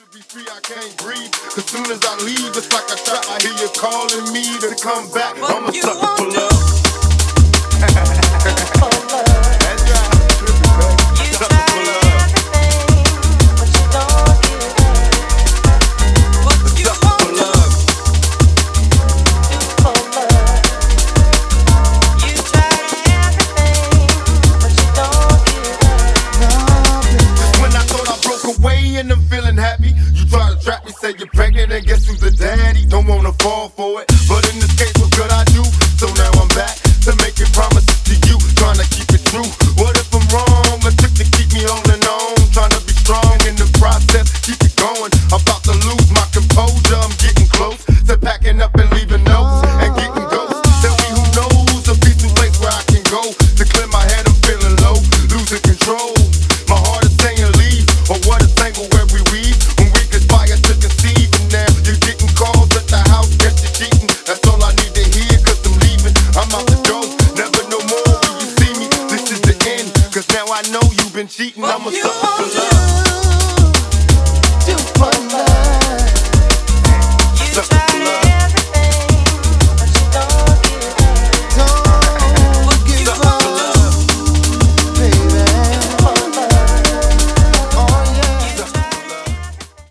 to be free, I can't breathe. As soon as I leave, it's like a trap. I hear you calling me to come back. I'm a sucker for love. That's right. Sucker for love. And I'm feeling happy. You try to trap me, say you're pregnant, and guess who's the daddy? Don't wanna fall for it, but in this case, what could I do? So now I'm back to making promises to you, trying to keep it true. What if I'm wrong? A trick to keep me holding on, trying to be strong in the process, keep it going. I'm about to lose my composure, I'm getting close to packing up and leaving notes and getting ghosts. Tell me who knows a peaceful place where I can go to clear my head. I'm feeling low, losing control. My heart is saying leave, or what a tangle where we weave when we conspire to conceive. And now you're getting calls at the house, guess you're cheating. That's all I need to hear, cause I'm leaving. I'm out the door, never no more will you see me. This is the end, cause now I know you've been cheating. I'm a sucker for love.